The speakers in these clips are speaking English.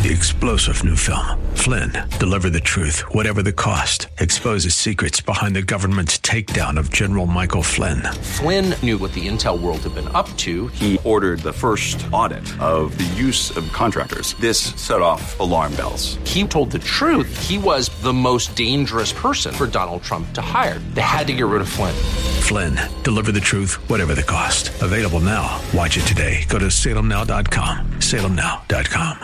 The explosive new film, Flynn, deliver the truth, whatever the cost, exposes secrets behind the government's takedown of General Michael Flynn. Flynn knew what the intel world had been up to. He ordered the first audit of the use of contractors. This set off alarm bells. He told the truth. He was the most dangerous person for Donald Trump to hire. They had to get rid of Flynn. Flynn, deliver the truth, whatever the cost. Available now. Watch it today. Go to salemnow.com. salemnow.com.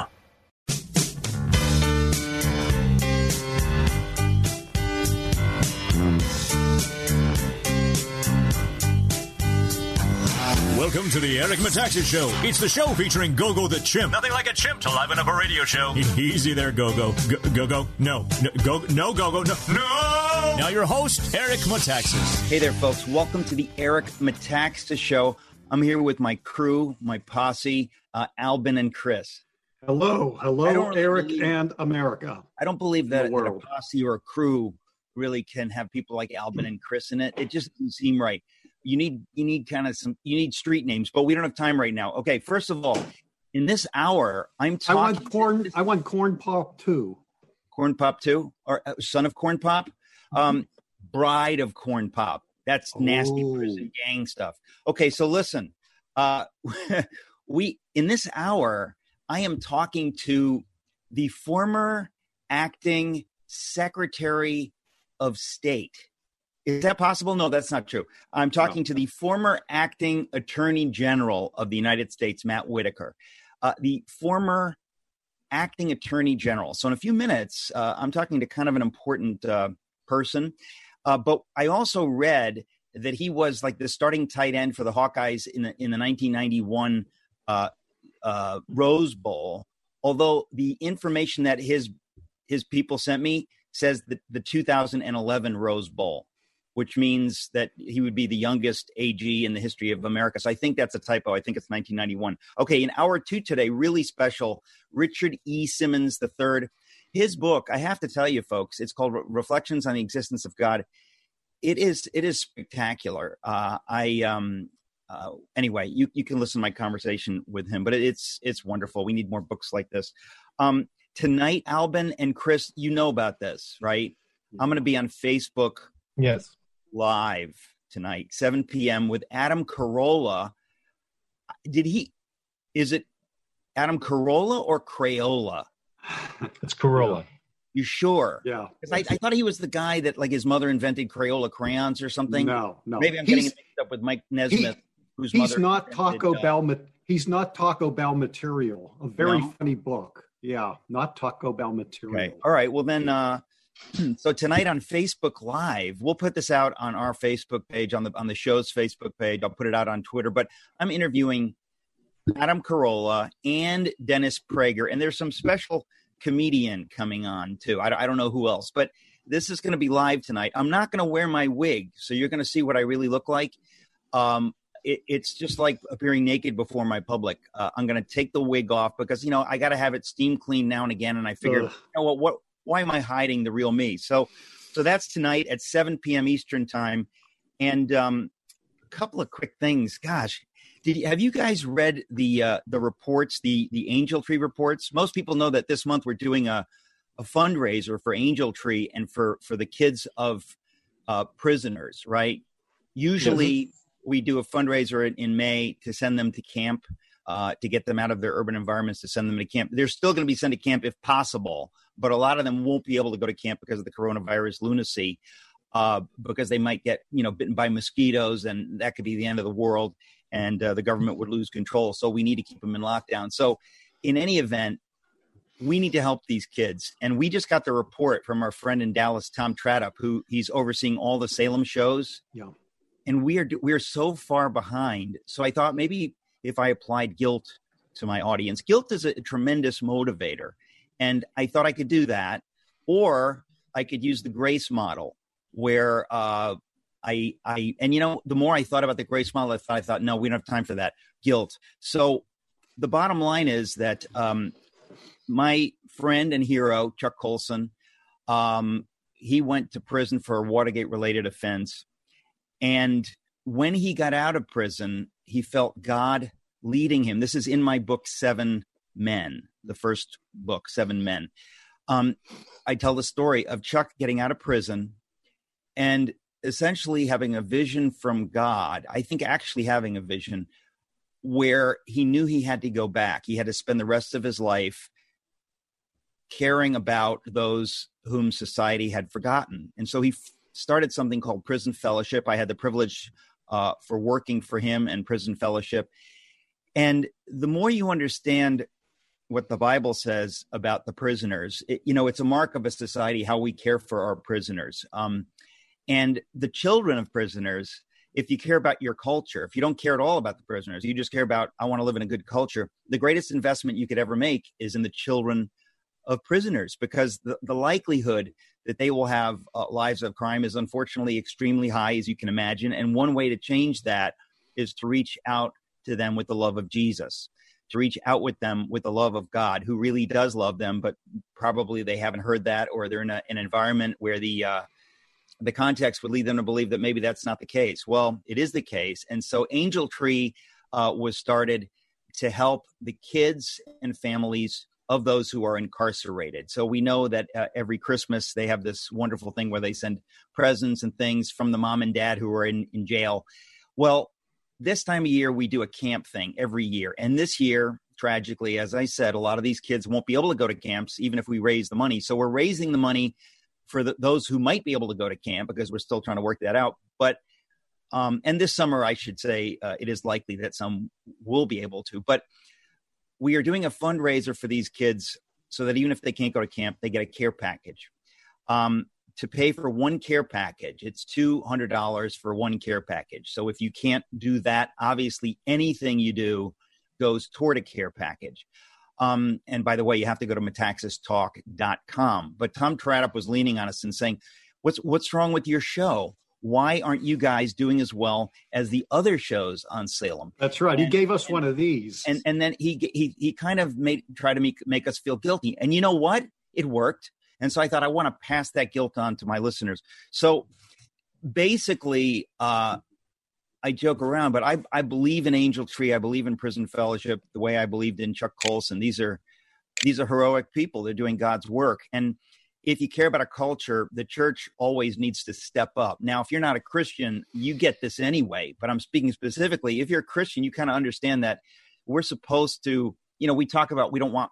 Welcome to the Eric Metaxas Show. It's the show featuring Gogo the Chimp. Nothing like a chimp to liven up a radio show. Easy there, Gogo. Gogo. No. Gogo. No. Now your host, Eric Metaxas. Hey there, folks. Welcome to the Eric Metaxas Show. I'm here with my crew, my posse, Albin and Chris. Hello, Eric and America. I don't believe that a posse or a crew really can have people like Albin and Chris in it. It just doesn't seem right. You need kind of you need street names, but we don't have time right now. Okay, first of all, in this hour, I'm talking. I want Corn Pop 2. Corn Pop 2, or Son of Corn Pop, Bride of Corn Pop. That's nasty prison gang stuff. Okay, so listen, in this hour, I am talking to the former acting Secretary of State. Is that possible? No, that's not true. I'm talking to the former acting Attorney General of the United States, Matt Whitaker, the former acting Attorney General. So in a few minutes, I'm talking to kind of an important person. But I also read that he was like the starting tight end for the Hawkeyes in the 1991 Rose Bowl. Although the information that his people sent me says that the 2011 Rose Bowl, which means that he would be the youngest AG in the history of America. So I think that's a typo. I think it's 1991. Okay, in hour 2 today, really special, Richard E. Simmons III. His book, I have to tell you, folks, it's called Reflections on the Existence of God. It is spectacular. Anyway, you can listen to my conversation with him, but it's wonderful. We need more books like this. Tonight, Albin and Chris, you know about this, right? I'm going to be on Facebook. Yes. Live tonight, 7 p.m. with Adam Carolla. Is it Adam Carolla or Crayola? It's Carolla. You sure? Yeah. Because I thought he was the guy that like his mother invented Crayola crayons or something. No. Maybe I'm getting it mixed up with Mike Nesmith, whose mother. He's not Taco Bell. He's not Taco Bell material. A very funny book. Yeah, not Taco Bell material. Okay. All right. Well then. So tonight on Facebook Live, we'll put this out on our Facebook page, on the show's Facebook page. I'll put it out on Twitter. But I'm interviewing Adam Carolla and Dennis Prager, and there's some special comedian coming on too. I don't know who else, but this is going to be live tonight. I'm not going to wear my wig, so you're going to see what I really look like. It's just like appearing naked before my public. I'm going to take the wig off because I got to have it steam cleaned now and again, and I figured, why am I hiding the real me? So that's tonight at 7 p.m. Eastern time. And a couple of quick things. Gosh, have you guys read the reports, the Angel Tree reports? Most people know that this month we're doing a fundraiser for Angel Tree and for the kids of prisoners, right? Usually we do a fundraiser in May to send them to camp, to get them out of their urban environments, to send them to camp. They're still going to be sent to camp if possible, but a lot of them won't be able to go to camp because of the coronavirus lunacy, because they might get, bitten by mosquitoes, and that could be the end of the world, and the government would lose control. So we need to keep them in lockdown. So in any event, we need to help these kids. And we just got the report from our friend in Dallas, Tom Tradup, who he's overseeing all the Salem shows. Yeah. And we are so far behind. So I thought maybe if I applied guilt to my audience. Guilt is a tremendous motivator. And I thought I could do that. Or I could use the grace model where the more I thought about the grace model, I thought, no, we don't have time for that. Guilt. So the bottom line is that my friend and hero, Chuck Colson, he went to prison for a Watergate-related offense. And when he got out of prison, he felt God leading him. This is in my book, Seven Men. the first book, 7 Men. I tell the story of Chuck getting out of prison and essentially having a vision from God. I think actually having a vision where he knew he had to go back. He had to spend the rest of his life caring about those whom society had forgotten. And so he started something called Prison Fellowship. I had the privilege for working for him and Prison Fellowship. And the more you understand what the Bible says about the prisoners, it's a mark of a society, how we care for our prisoners. And the children of prisoners, if you care about your culture, if you don't care at all about the prisoners, you just care about, I want to live in a good culture, the greatest investment you could ever make is in the children of prisoners, because the likelihood that they will have lives of crime is unfortunately extremely high, as you can imagine. And one way to change that is to reach out to them with the love of Jesus, to reach out with them with the love of God, who really does love them, but probably they haven't heard that, or they're in an environment where the context would lead them to believe that maybe that's not the case. Well, it is the case. And so Angel Tree was started to help the kids and families of those who are incarcerated. So we know that every Christmas they have this wonderful thing where they send presents and things from the mom and dad who are in jail. Well, this time of year, we do a camp thing every year. And this year, tragically, as I said, a lot of these kids won't be able to go to camps, even if we raise the money. So we're raising the money for those who might be able to go to camp, because we're still trying to work that out. But and this summer, I should say, it is likely that some will be able to. But we are doing a fundraiser for these kids so that even if they can't go to camp, they get a care package. To pay for one care package, it's $200 for one care package. So if you can't do that, obviously anything you do goes toward a care package. And by the way, you have to go to metaxastalk.com. But Tom Tradup was leaning on us and saying, what's wrong with your show? Why aren't you guys doing as well as the other shows on Salem? That's right. He gave us one of these. And then he kind of tried to make us feel guilty. And you know what? It worked. And so I thought I want to pass that guilt on to my listeners. So basically, I joke around, but I believe in Angel Tree. I believe in Prison Fellowship the way I believed in Chuck Colson. These are heroic people. They're doing God's work. And if you care about a culture, the church always needs to step up. Now, if you're not a Christian, you get this anyway. But I'm speaking specifically, if you're a Christian, you kind of understand that we're supposed to, we talk about we don't want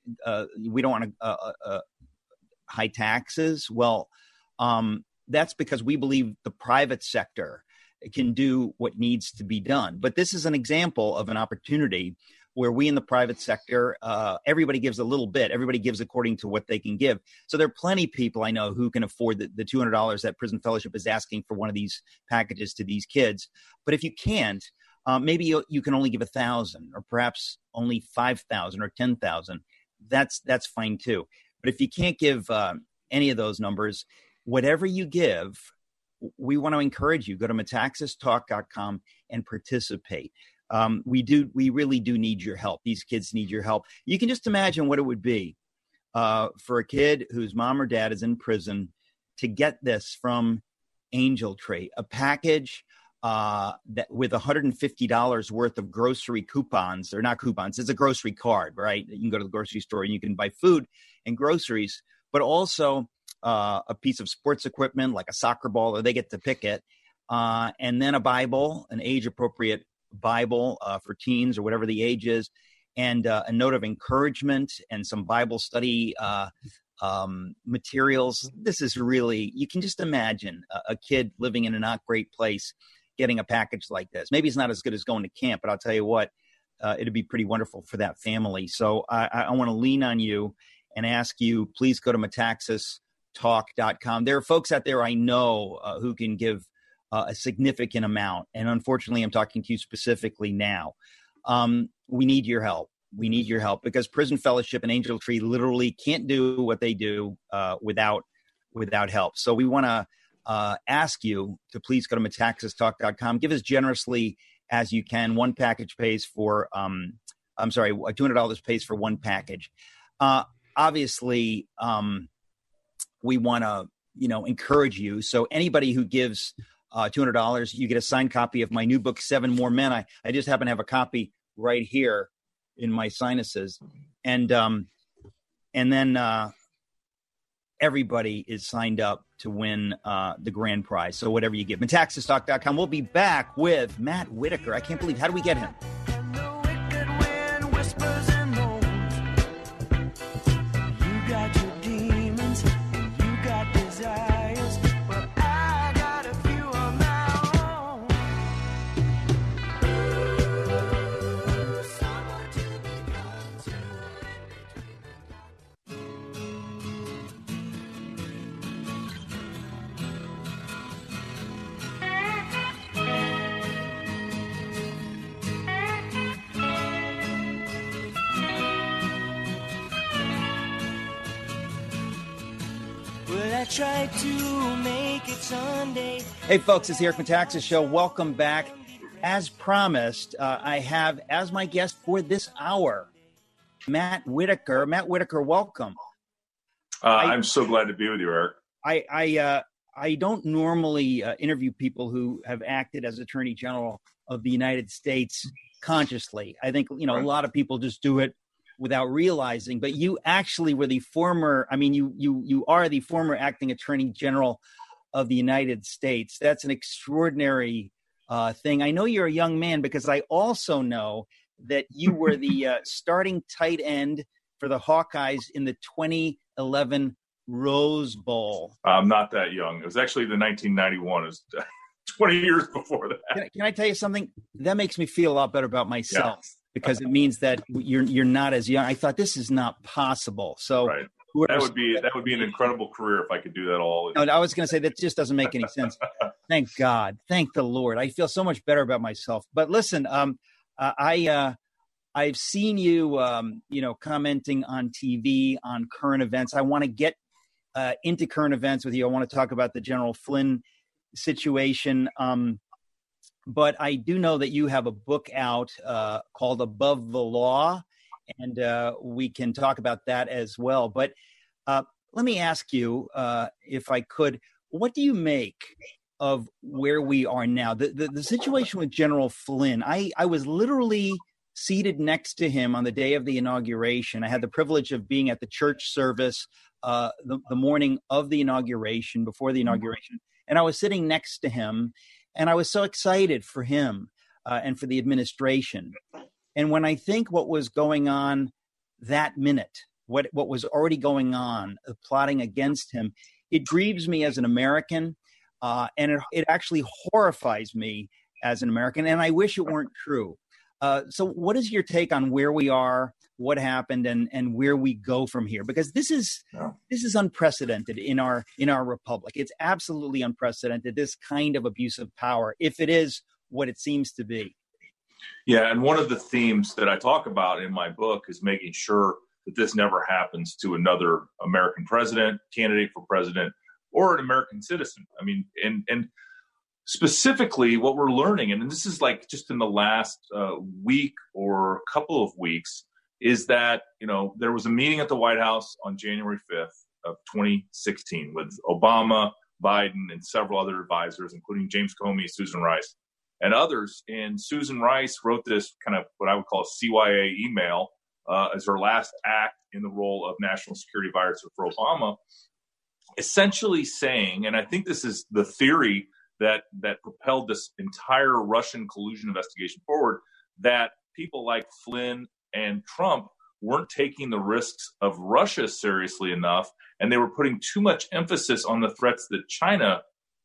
high taxes. Well, that's because we believe the private sector can do what needs to be done. But this is an example of an opportunity where we in the private sector, everybody gives a little bit. Everybody gives according to what they can give. So there are plenty of people I know who can afford the $200 that Prison Fellowship is asking for one of these packages to these kids. But if you can't, maybe you can only give 1,000 or perhaps only 5,000 or 10,000. That's fine too. But if you can't give any of those numbers, whatever you give, we want to encourage you. Go to metaxastalk.com and participate. We really do need your help. These kids need your help. You can just imagine what it would be for a kid whose mom or dad is in prison to get this from Angel Tree, a package that with $150 worth of grocery coupons. They're not coupons. It's a grocery card, right? You can go to the grocery store and you can buy food and groceries, but also a piece of sports equipment like a soccer ball, or they get to pick it, and then a Bible, an age-appropriate Bible for teens or whatever the age is, and a note of encouragement and some Bible study materials. This is really, you can just imagine a kid living in a not great place getting a package like this. Maybe it's not as good as going to camp, but I'll tell you what, it'd be pretty wonderful for that family. So I want to lean on you and ask you, please go to metaxastalk.com. There are folks out there I know who can give a significant amount. And unfortunately, I'm talking to you specifically now. We need your help. We need your help because Prison Fellowship and Angel Tree literally can't do what they do without help. So we want to ask you to please go to metaxastalk.com. Give as generously as you can. One package pays for, $200 pays for one package. Obviously, we want to, encourage you. So anybody who gives $200, you get a signed copy of my new book, 7 More Men. I just happen to have a copy right here in my sinuses, and then everybody is signed up to win the grand prize. So whatever you give, Metaxastalk.com. We'll be back with Matt Whitaker. I can't believe, how do we get him? Try to make it Sunday. Hey folks, it's the Eric Metaxas Show. Welcome back. As promised, I have as my guest for this hour, Matt Whitaker. Matt Whitaker, welcome. I'm so glad to be with you, Eric. I don't normally interview people who have acted as Attorney General of the United States consciously. I think, a lot of people just do it without realizing, but you actually were the former, you are the former acting Attorney General of the United States. That's an extraordinary thing. I know you're a young man because I also know that you were the starting tight end for the Hawkeyes in the 2011 Rose Bowl. I'm not that young. It was actually the 1991. It was 20 years before that. Can I tell you something? That makes me feel a lot better about myself. Yeah. Because it means that you're not as young. I thought this is not possible. So right. That would be an incredible career if I could do that all. No, I was going to say that just doesn't make any sense. Thank God, thank the Lord. I feel so much better about myself. But listen, I've seen you, commenting on TV on current events. I want to get into current events with you. I want to talk about the General Flynn situation. But I do know that you have a book out called Above the Law, and we can talk about that as well. But let me ask you, if I could, what do you make of where we are now? The situation with General Flynn, I was literally seated next to him on the day of the inauguration. I had the privilege of being at the church service the morning of the inauguration, before the inauguration, and I was sitting next to him. And I was so excited for him and for the administration. And when I think what was going on that minute, what was already going on, plotting against him, it grieves me as an American, and it actually horrifies me as an American. And I wish it weren't true. So what is your take on where we are, what happened, and where we go from here? Because this is unprecedented in our republic. It's absolutely unprecedented, this kind of abuse of power, if it is what it seems to be. Yeah, and one of the themes that I talk about in my book is making sure that this never happens to another American president, candidate for president, or an American citizen. I mean, and specifically what we're learning, and this is like just in the last week or couple of weeks, is that, there was a meeting at the White House on January 5th of 2016 with Obama, Biden, and several other advisors, including James Comey, Susan Rice, and others. And Susan Rice wrote this kind of what I would call a CYA email as her last act in the role of national security advisor for Obama, essentially saying, and I think this is the theory that propelled this entire Russian collusion investigation forward, that people like Flynn and Trump weren't taking the risks of Russia seriously enough, and they were putting too much emphasis on the threats that China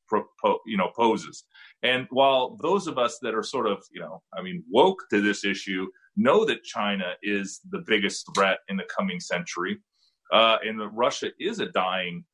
poses. And while those of us that are sort of, woke to this issue know that China is the biggest threat in the coming century, and that Russia is a dying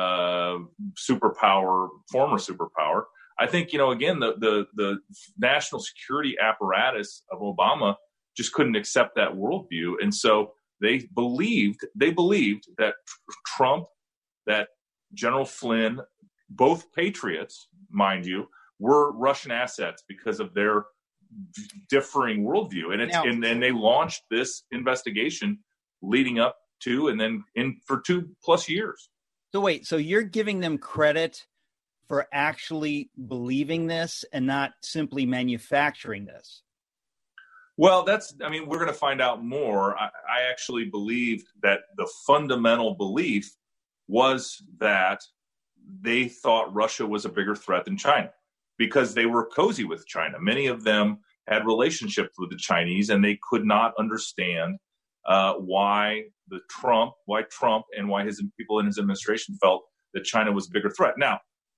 superpower, former superpower, I think, again, the national security apparatus of Obama just couldn't accept that worldview. And so they believed that Trump, that General Flynn, both patriots, mind you, were Russian assets because of their differing worldview. And and they launched this investigation leading up to, and then for 2+ years. So wait, so you're giving them credit for actually believing this and not simply manufacturing this? Well, we're going to find out more. I actually believe that the fundamental belief was that they thought Russia was a bigger threat than China because they were cozy with China. Many of them had relationships with the Chinese, and they could not understand why Trump and why his people in his administration felt that China was a bigger threat. Now,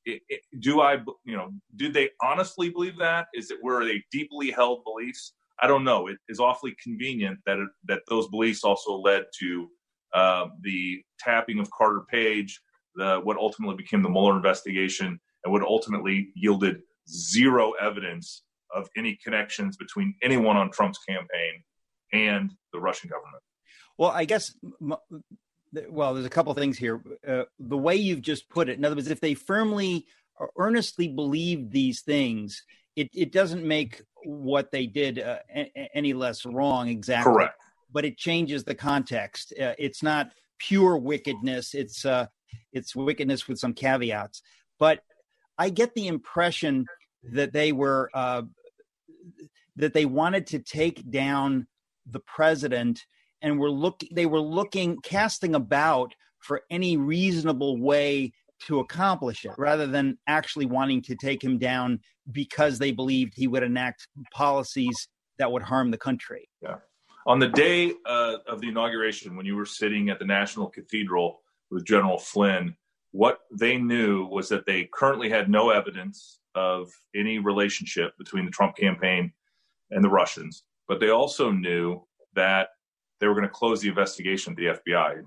did they honestly believe that? Were they deeply held beliefs? I don't know. It is awfully convenient that those beliefs also led to the tapping of Carter Page, what ultimately became the Mueller investigation, and what ultimately yielded zero evidence of any connections between anyone on Trump's campaign and the Russian government. Well, I guess, there's a couple of things here. The way you've just put it, in other words, if they firmly or earnestly believe these things, it doesn't make what they did any less wrong exactly. Correct. But it changes the context. It's not pure wickedness. It's wickedness with some caveats. But I get the impression that they were that they wanted to take down the president, and they were casting about for any reasonable way to accomplish it, rather than actually wanting to take him down because they believed he would enact policies that would harm the country. Yeah. On the day of the inauguration, when you were sitting at the National Cathedral with General Flynn, what they knew was that they currently had no evidence of any relationship between the Trump campaign and the Russians, but they also knew that they were going to close the investigation at the FBI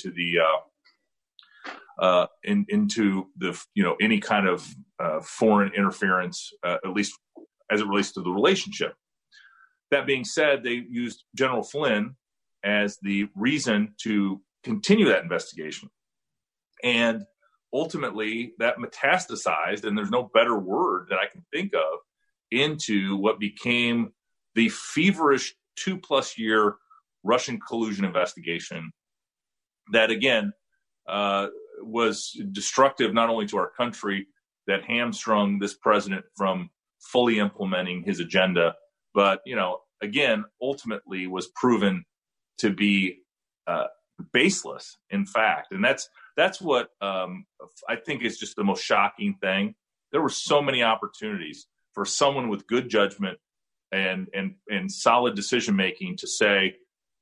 into any kind of foreign interference, at least as it relates to the relationship. That being said, they used General Flynn as the reason to continue that investigation. And ultimately, that metastasized, and there's no better word that I can think of, into what became the feverish 2+ year Russian collusion investigation that, again, was destructive not only to our country, that hamstrung this president from fully implementing his agenda, but, again, ultimately was proven to be baseless, in fact. And that's what I think is just the most shocking thing. There were so many opportunities for someone with good judgment and solid decision-making to say,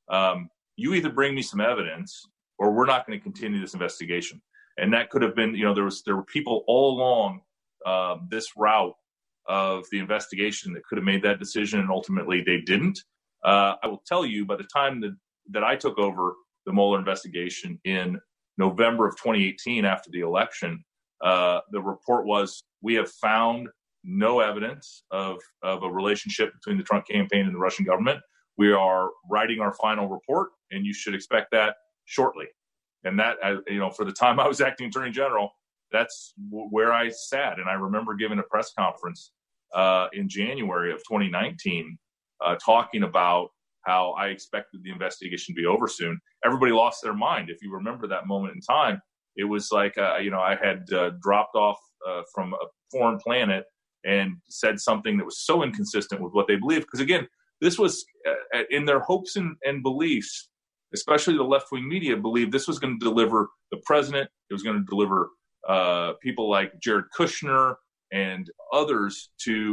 you either bring me some evidence or we're not going to continue this investigation. And that could have been, there were people all along this route of the investigation that could have made that decision, and ultimately they didn't. I will tell you, by the time that I took over the Mueller investigation in November of 2018 after the election, the report was, we have found no evidence of a relationship between the Trump campaign and the Russian government. We are writing our final report, and you should expect that shortly. And that, for the time I was acting attorney general, that's where I sat. And I remember giving a press conference in January of 2019, talking about how I expected the investigation to be over soon. Everybody lost their mind. If you remember that moment in time, it was like, I had dropped off from a foreign planet and said something that was so inconsistent with what they believed. Because again, this was in their hopes and beliefs, especially the left-wing media believed this was going to deliver the president. It was going to deliver people like Jared Kushner and others to,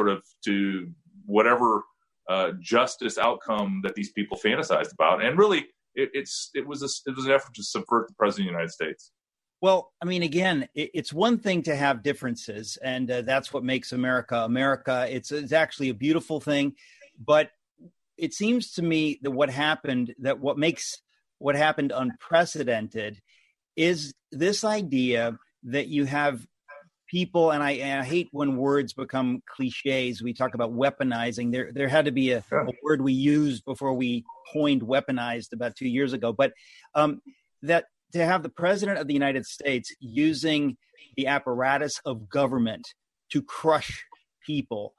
to whatever justice outcome that these people fantasized about. And really, it was an effort to subvert the president of the United States. Well, I mean, again, it's one thing to have differences, and that's what makes America America. It's actually a beautiful thing, but it seems to me that what makes what happened unprecedented is this idea that you have people, and I hate when words become cliches. We talk about weaponizing. There had to be a word we used before we coined weaponized about 2 years ago, but that to have the president of the United States using the apparatus of government to crush people,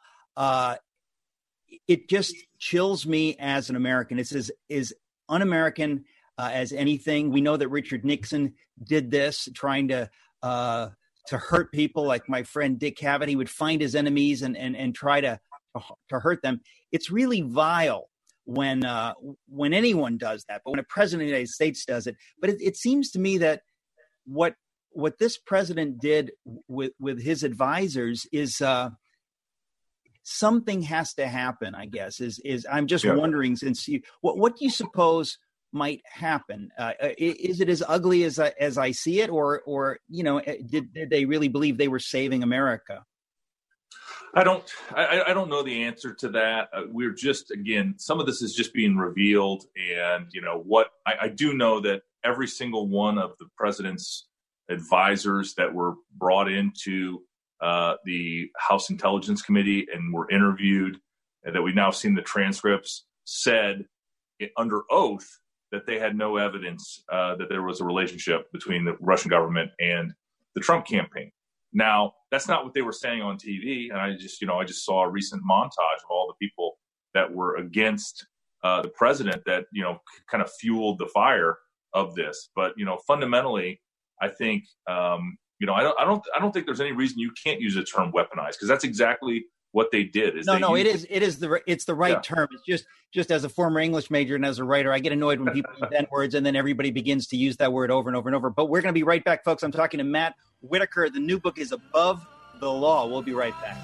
it just chills me as an American. It's as un-American as anything. We know that Richard Nixon did this, trying to hurt people. Like my friend Dick Cavett, he would find his enemies and try to to hurt them. It's really vile when anyone does that, but when a president of the United States does it. But it seems to me that what this president did with his advisors is something has to happen, I guess. I'm just wondering, since what do you suppose might happen? Is it as ugly as I see it, or did they really believe they were saving America? I don't know the answer to that. We're just, again, some of this is just being revealed. And, what I do know that every single one of the president's advisors that were brought into the House Intelligence Committee and were interviewed, and that we've now seen the transcripts, said under oath that they had no evidence that there was a relationship between the Russian government and the Trump campaign. Now, that's not what they were saying on TV. And I just saw a recent montage of all the people that were against the president that, kind of fueled the fire of this. But, fundamentally, I think, I don't think there's any reason you can't use the term weaponized, because that's exactly what they did. It's the right term. It's just as a former English major and as a writer, I get annoyed when people invent words and then everybody begins to use that word over and over and over. But we're going to be right back, folks. I'm talking to Matt Whitaker. The new book is Above the Law. We'll be right back.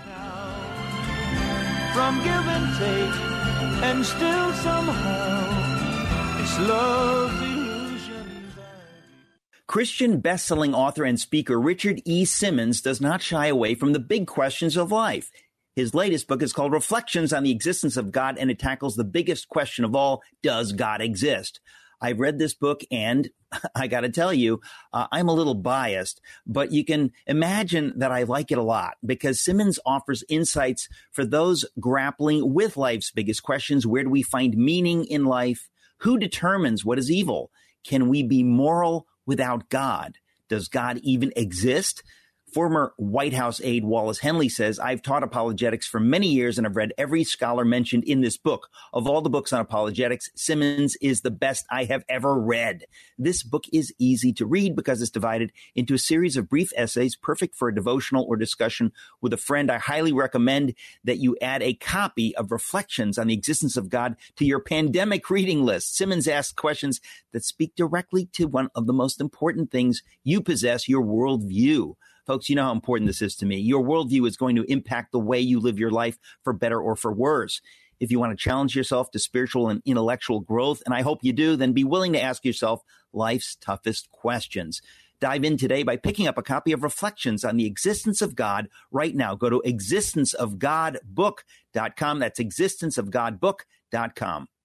From give and take, and still somehow this love illusion. Christian best-selling author and speaker Richard E. Simmons does not shy away from the big questions of life. His latest book is called Reflections on the Existence of God, and it tackles the biggest question of all: does God exist? I've read this book, and I got to tell you, I'm a little biased, but you can imagine that I like it a lot, because Simmons offers insights for those grappling with life's biggest questions. Where do we find meaning in life? Who determines what is evil? Can we be moral without God? Does God even exist? Former White House aide Wallace Henley says, I've taught apologetics for many years and I've read every scholar mentioned in this book. Of all the books on apologetics, Simmons is the best I have ever read. This book is easy to read because it's divided into a series of brief essays, perfect for a devotional or discussion with a friend. I highly recommend that you add a copy of Reflections on the Existence of God to your pandemic reading list. Simmons asks questions that speak directly to one of the most important things you possess, your worldview. Folks, you know how important this is to me. Your worldview is going to impact the way you live your life, for better or for worse. If you want to challenge yourself to spiritual and intellectual growth, and I hope you do, then be willing to ask yourself life's toughest questions. Dive in today by picking up a copy of Reflections on the Existence of God right now. Go to existenceofgodbook.com. That's existenceofgodbook.com.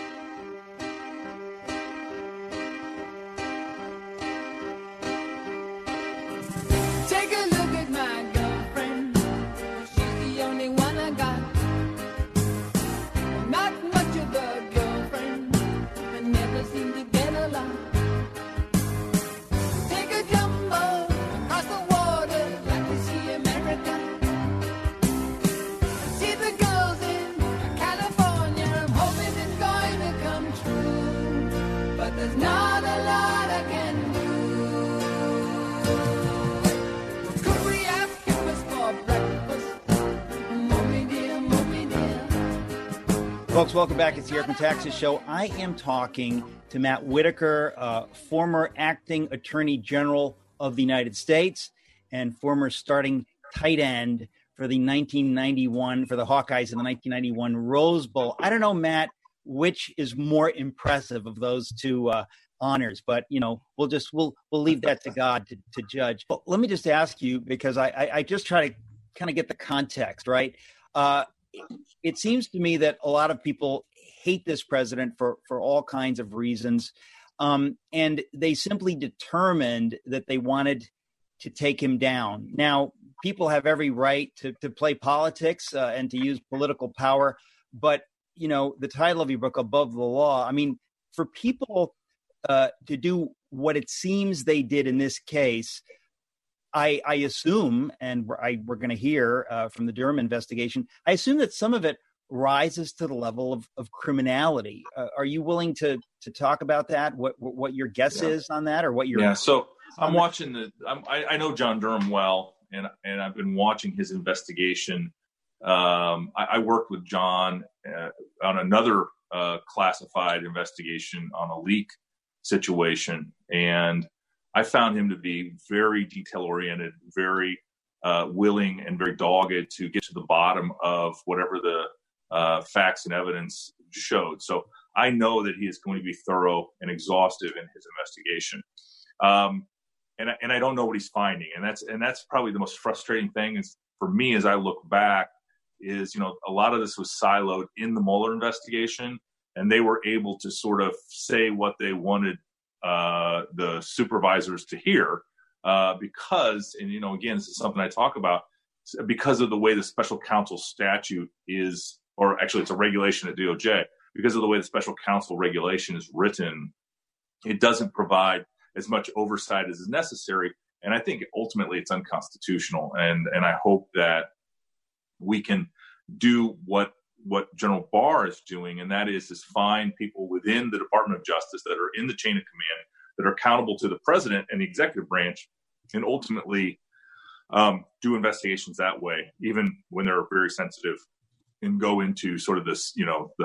Folks, welcome back. It's the Eric Metaxas Show. I am talking to Matt Whitaker, former acting Attorney General of the United States and former starting tight end for the 1991, for the Hawkeyes in the 1991 Rose Bowl. I don't know, Matt, which is more impressive of those two honors, but, we'll leave that to God to judge. But let me just ask you, because I just try to kind of get the context, right? It seems to me that a lot of people hate this president for all kinds of reasons. And they simply determined that they wanted to take him down. Now, people have every right to play politics and to use political power. But, the title of your book, Above the Law, I mean, for people to do what it seems they did in this case, I assume, and we're going to hear from the Durham investigation, I assume that some of it rises to the level of criminality. Are you willing to talk about that? What your guess is on that, or what your So I'm watching I know John Durham well, and I've been watching his investigation I worked with John on another classified investigation on a leak situation, and I found him to be very detail-oriented, very willing and very dogged to get to the bottom of whatever the facts and evidence showed. So I know that he is going to be thorough and exhaustive in his investigation. And I don't know what he's finding. And that's probably the most frustrating thing is for me as I look back is, a lot of this was siloed in the Mueller investigation, and they were able to sort of say what they wanted the supervisors to hear because, and, again, this is something I talk about, because of the way the special counsel statute is, or actually it's a regulation at DOJ, because of the way the special counsel regulation is written, it doesn't provide as much oversight as is necessary. And I think ultimately it's unconstitutional. And I hope that we can do what General Barr is doing, and that is find people within the Department of Justice that are in the chain of command, that are accountable to the president and the executive branch, and ultimately do investigations that way, even when they're very sensitive, and go into sort of this,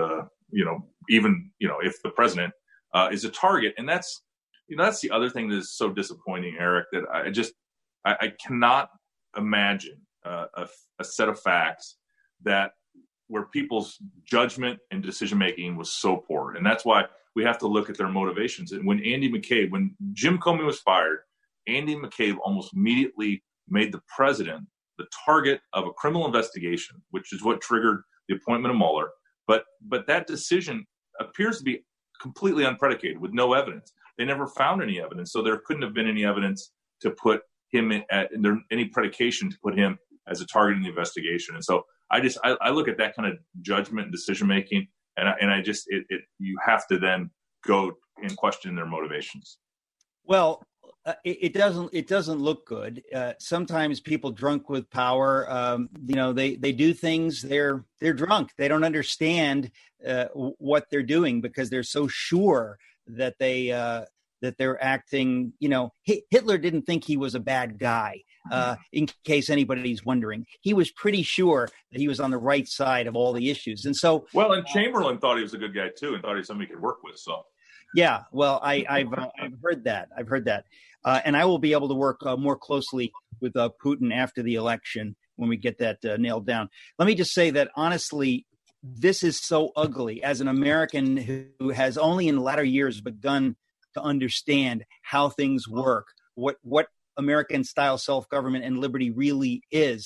if the president is a target. And that's the other thing that is so disappointing, Eric, that I cannot imagine a set of facts where people's judgment and decision-making was so poor. And that's why we have to look at their motivations. And when Jim Comey was fired, Andy McCabe almost immediately made the president the target of a criminal investigation, which is what triggered the appointment of Mueller. But that decision appears to be completely unpredicated with no evidence. They never found any evidence. So there couldn't have been any evidence to put him any predication to put him as a target in the investigation. And so I look at that kind of judgment and decision making, and you have to then go and question their motivations. Well, it doesn't look good. Sometimes people drunk with power, they do things. They're drunk. They don't understand what they're doing because they're so sure that they're acting. Hitler didn't think he was a bad guy. In case anybody's wondering, he was pretty sure that he was on the right side of all the issues. And so, and Chamberlain thought he was a good guy too, and thought he was somebody he could work with. So, yeah, well, I've heard that. And I will be able to work more closely with Putin after the election when we get that nailed down. Let me just say that honestly, this is so ugly. As an American who has only in latter years begun to understand how things work, what American-style self-government and liberty really is,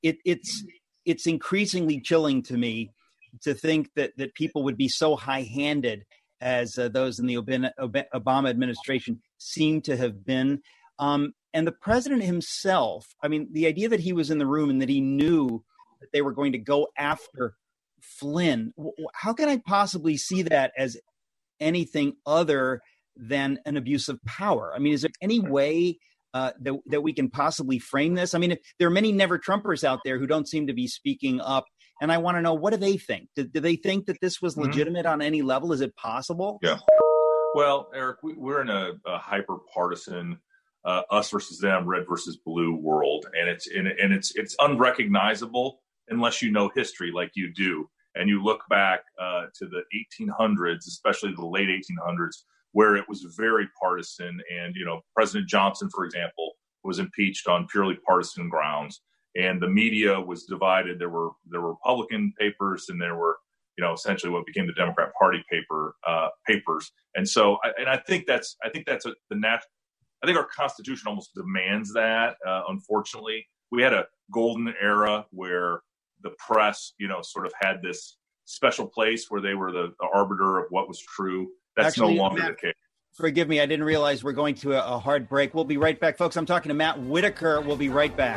it's increasingly chilling to me to think that people would be so high-handed as those in the Obama administration seem to have been. And the president himself, I mean, the idea that he was in the room and that he knew that they were going to go after Flynn, how can I possibly see that as anything other than an abuse of power? I mean, is there any way that we can possibly frame this? I mean, there are many never-Trumpers out there who don't seem to be speaking up, and I want to know, what do they think? Do they think that this was legitimate on any level? Is it possible? Yeah. Well, Eric, we're in a hyper-partisan us versus them, red versus blue world, and it's unrecognizable unless you know history like you do, and you look back to the 1800s, especially the late 1800s, where it was very partisan. And, President Johnson, for example, was impeached on purely partisan grounds, and the media was divided. There were Republican papers, and there were, essentially what became the Democrat Party papers. And so, I think our Constitution almost demands that. Unfortunately, we had a golden era where the press, sort of had this special place where they were the arbiter of what was true. That's actually, no longer the case. Forgive me, I didn't realize we're going to a hard break. We'll be right back, folks. I'm talking to Matt Whitaker. We'll be right back.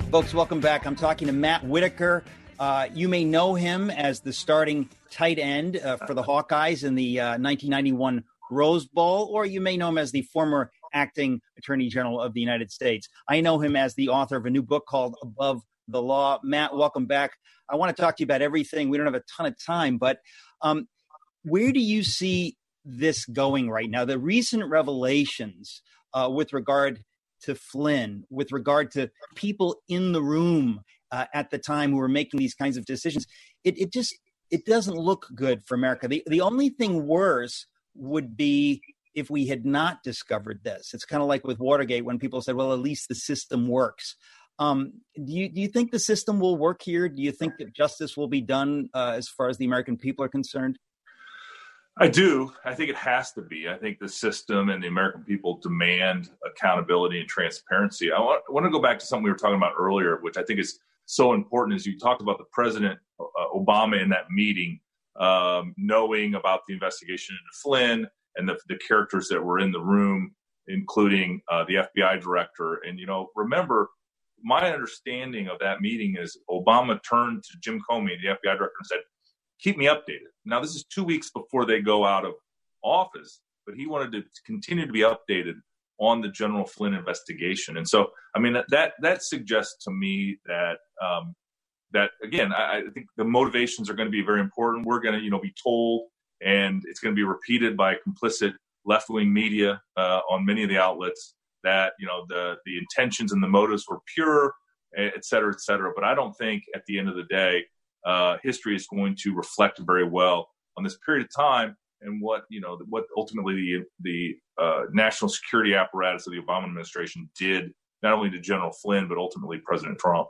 Folks, welcome back. I'm talking to Matt Whitaker. You may know him as the starting tight end for the Hawkeyes in the 1991 Rose Bowl, or you may know him as the former acting Attorney General of the United States. I know him as the author of a new book called Above the Law. Matt, welcome back. I want to talk to you about everything. We don't have a ton of time, but where do you see this going right now? The recent revelations with regard to Flynn, with regard to people in the room at the time who were making these kinds of decisions, it doesn't look good for America. The only thing worse would be if we had not discovered this. It's kind of like with Watergate when people said, well, at least the system works. Do you think the system will work here? Do you think that justice will be done as far as the American people are concerned? I do. I think it has to be. I think the system and the American people demand accountability and transparency. I want to go back to something we were talking about earlier, which I think is so important, as you talked about the President Obama in that meeting, knowing about the investigation into Flynn and the characters that were in the room, including the FBI director. And, remember, my understanding of that meeting is Obama turned to Jim Comey, the FBI director, and said, keep me updated. Now, this is 2 weeks before they go out of office, but he wanted to continue to be updated on the General Flynn investigation. And so, that suggests to me that, again, I think the motivations are going to be very important. We're going to, be told, and it's going to be repeated by complicit left-wing media on many of the outlets that, the intentions and the motives were pure, et cetera, et cetera. But I don't think at the end of the day, history is going to reflect very well on this period of time and what ultimately the national security apparatus of the Obama administration did, not only to General Flynn, but ultimately President Trump.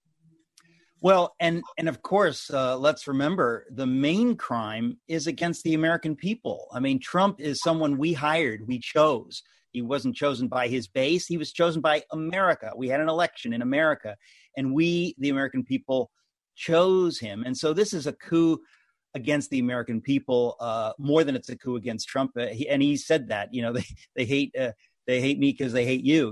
Well, and of course, let's remember the main crime is against the American people. I mean, Trump is someone we hired, we chose. He wasn't chosen by his base. He was chosen by America. We had an election in America, and we, the American people, chose him. And so this is a coup against the American people, more than it's a coup against Trump. And he said that, they hate me because they hate you.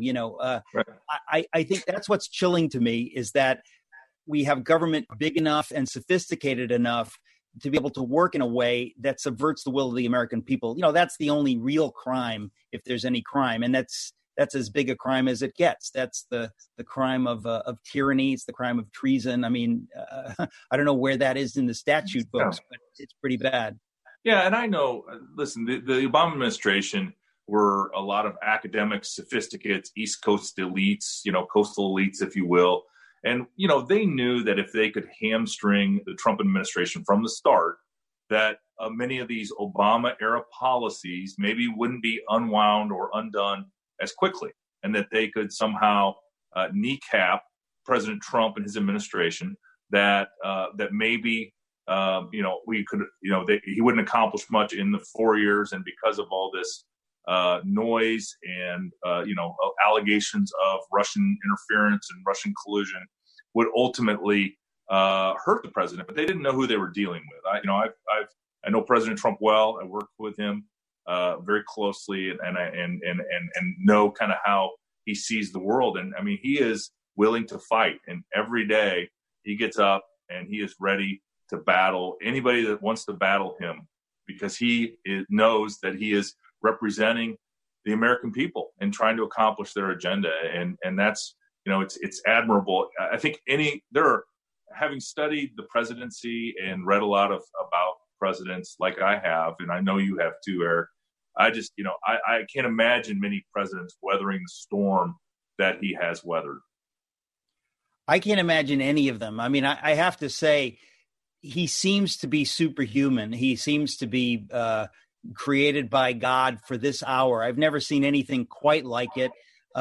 Right. I think that's what's chilling to me is that we have government big enough and sophisticated enough to be able to work in a way that subverts the will of the American people. That's the only real crime, if there's any crime. And that's as big a crime as it gets. That's the crime of tyranny. It's the crime of treason. I mean, I don't know where that is in the statute books, but it's pretty bad. Yeah, and I know, listen, the Obama administration were a lot of academic sophisticates, East Coast elites, coastal elites, if you will. And, they knew that if they could hamstring the Trump administration from the start, that many of these Obama-era policies maybe wouldn't be unwound or undone as quickly, and that they could somehow kneecap President Trump and his administration, that maybe, we could, he wouldn't accomplish much in the 4 years. And because of all this noise and, allegations of Russian interference and Russian collusion would ultimately hurt the president, but they didn't know who they were dealing with. I know President Trump well. I worked with him very closely and know kind of how he sees the world. And I mean, he is willing to fight, and every day he gets up and he is ready to battle anybody that wants to battle him, because he knows that he is representing the American people and trying to accomplish their agenda. And that's, it's admirable. I think having studied the presidency and read a lot about presidents like I have, and I know you have too, Eric, I just, I can't imagine many presidents weathering the storm that he has weathered. I can't imagine any of them. I mean, I have to say, he seems to be superhuman. He seems to be created by God for this hour. I've never seen anything quite like it.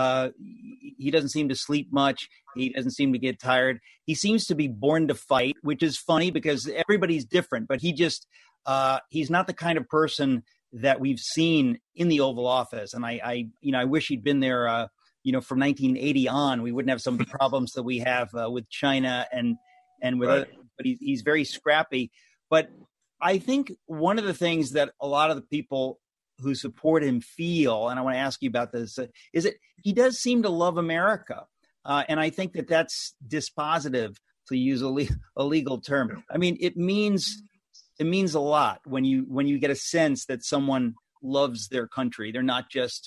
He doesn't seem to sleep much. He doesn't seem to get tired. He seems to be born to fight, which is funny because everybody's different, but he's not the kind of person that we've seen in the Oval Office. And I wish he'd been there, from 1980 on. We wouldn't have some of the problems that we have with China and with right. other, but he's very scrappy. But I think one of the things that a lot of the people who support him feel, and I want to ask you about this, is that he does seem to love America. And I think that that's dispositive, to use a legal term. I mean, it means a lot when you get a sense that someone loves their country. They're not just,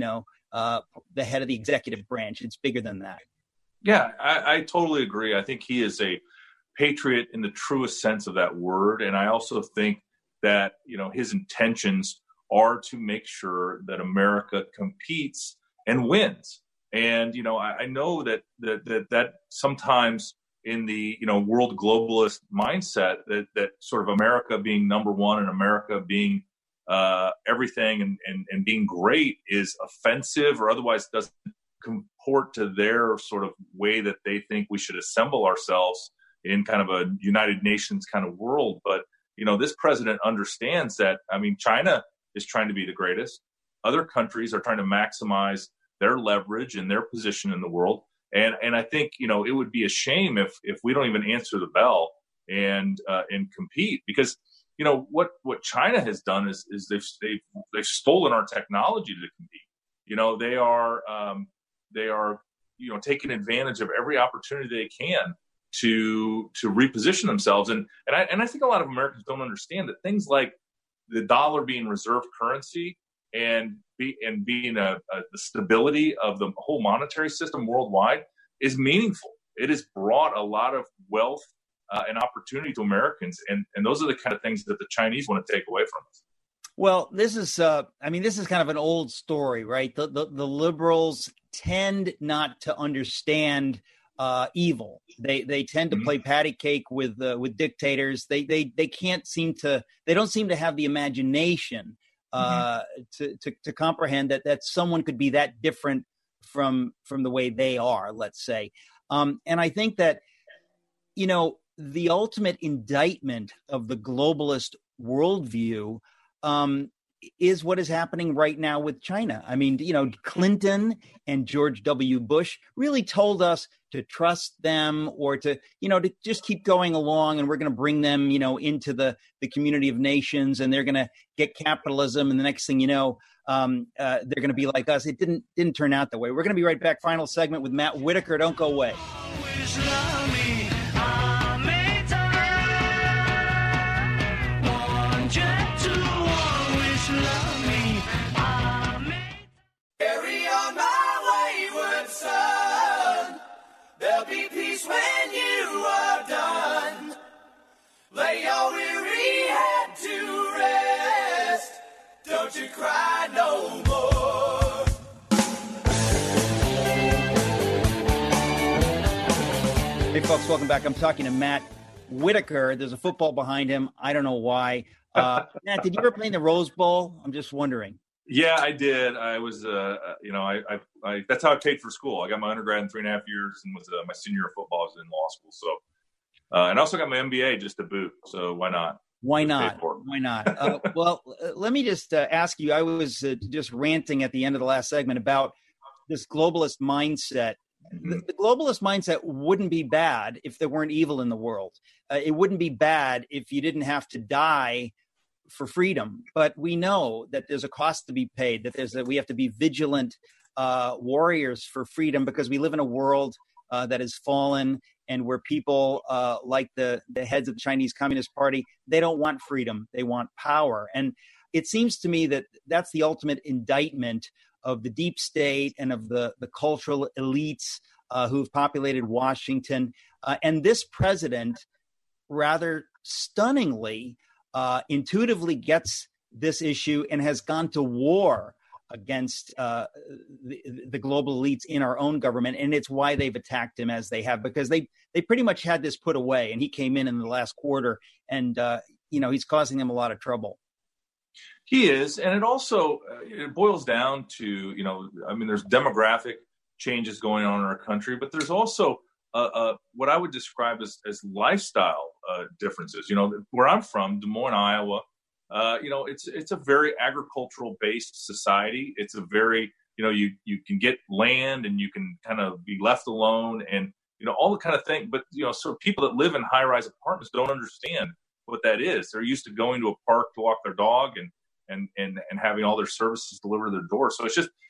the head of the executive branch. It's bigger than that. Yeah, I totally agree. I think he is a patriot in the truest sense of that word. And I also think that, his intentions are to make sure that America competes and wins. And, I know that sometimes in the, world globalist mindset that sort of America being number one and America being everything and being great is offensive or otherwise doesn't comport to their sort of way that they think we should assemble ourselves in kind of a United Nations kind of world. But, this president understands that, China is trying to be the greatest. Other countries are trying to maximize their leverage and their position in the world. And I think, it would be a shame if we don't even answer the bell and compete, because, what China has done is they've stolen our technology to compete. They are taking advantage of every opportunity they can to reposition themselves. And I think a lot of Americans don't understand that things like the dollar being reserve currency and being the stability of the whole monetary system worldwide is meaningful. It has brought a lot of wealth and opportunity to Americans, and those are the kind of things that the Chinese want to take away from us. Well, this is kind of an old story, right? The liberals tend not to understand evil. They tend to play patty cake with dictators. They don't seem to have the imagination to comprehend that someone could be that different from the way they are, let's say. And I think that, the ultimate indictment of the globalist worldview is what is happening right now with China. Clinton and George W. Bush really told us to trust them or to just keep going along, and we're going to bring them, into the community of nations, and they're going to get capitalism. And the next thing you know, they're going to be like us. It didn't turn out that way. We're going to be right back. Final segment with Matt Whitaker. Don't go away. Carry on my wayward son. There'll be peace when you are done. Lay your weary head to rest. Don't you cry no more. Hey, folks, welcome back. I'm talking to Matt Whitaker. There's a football behind him. I don't know why. Matt, did you ever play in the Rose Bowl? I'm just wondering. Yeah, I did. I was, that's how I paid for school. I got my undergrad in 3.5 years and was my senior year of football. I was in law school. So, and I also got my MBA just to boot. So why not? Why not? Why not? Well, let me just ask you, I was just ranting at the end of the last segment about this globalist mindset. The globalist mindset wouldn't be bad if there weren't evil in the world. It wouldn't be bad if you didn't have to die for freedom. But we know that there's a cost to be paid, that we have to be vigilant warriors for freedom, because we live in a world that has fallen, and where people like the heads of the Chinese Communist Party, they don't want freedom. They want power. And it seems to me that that's the ultimate indictment of the deep state and of the cultural elites who've populated Washington. And this president, rather stunningly, intuitively gets this issue and has gone to war against the global elites in our own government. And it's why they've attacked him as they have, because they pretty much had this put away. And he came in the last quarter, and he's causing them a lot of trouble. He is. And it also, it boils down to, there's demographic changes going on in our country, but there's also what I would describe as lifestyle differences. Where I'm from, Des Moines, Iowa, it's a very agricultural based society. It's a very, you can get land and you can kind of be left alone and, all the kind of thing. But, so people that live in high rise apartments don't understand what that is. They're used to going to a park to walk their dog and having all their services delivered to their door. So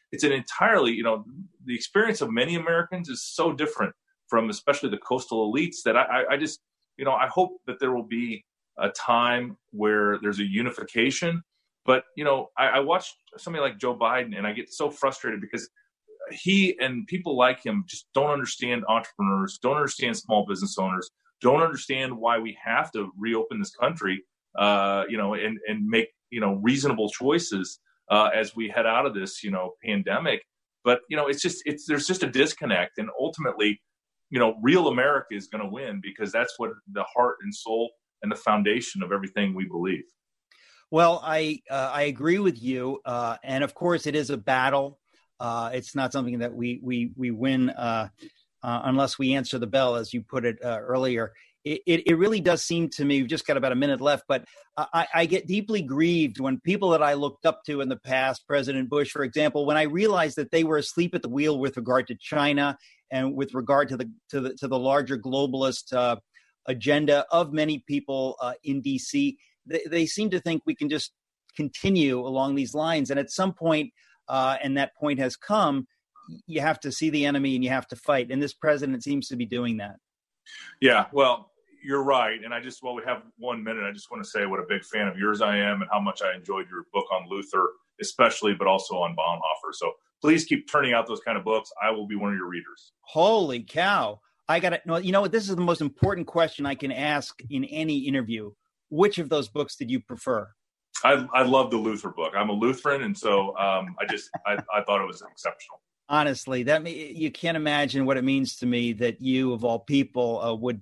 it's an entirely, the experience of many Americans is so different from especially the coastal elites that I just, I hope that there will be a time where there's a unification. But, I watched somebody like Joe Biden and I get so frustrated because he and people like him just don't understand entrepreneurs, don't understand small business owners, don't understand why we have to reopen this country, and make, reasonable choices as we head out of this, pandemic. But, there's just a disconnect. And ultimately, real America is going to win because that's what the heart and soul and the foundation of everything we believe. Well, I agree with you. And of course, it is a battle. It's not something that we win unless we answer the bell, as you put it earlier. It really does seem to me, we've just got about a minute left, but I get deeply grieved when people that I looked up to in the past, President Bush, for example, when I realized that they were asleep at the wheel with regard to China and with regard to the larger globalist agenda of many people in D.C., they seem to think we can just continue along these lines. And at some point, and that point has come, you have to see the enemy and you have to fight. And this president seems to be doing that. Yeah, well, you're right. And while we have 1 minute, I just want to say what a big fan of yours I am and how much I enjoyed your book on Luther, especially, but also on Bonhoeffer. So please keep turning out those kind of books. I will be one of your readers. Holy cow. I got to, you know what? This is the most important question I can ask in any interview. Which of those books did you prefer? I love the Luther book. I'm a Lutheran, and so I thought it was exceptional. Honestly, you can't imagine what it means to me that you, of all people, would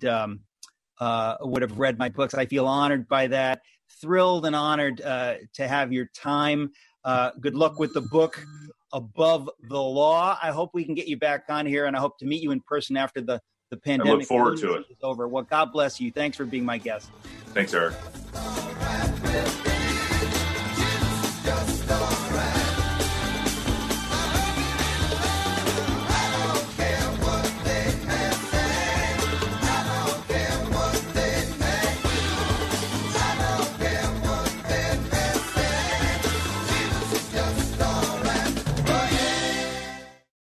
have read my books. I feel honored by that, thrilled and honored to have your time. Good luck with the book, Above the Law. I hope we can get you back on here, and I hope to meet you in person after the pandemic. I look forward to it. Is over. Well, God bless you. Thanks for being my guest. Thanks, Eric.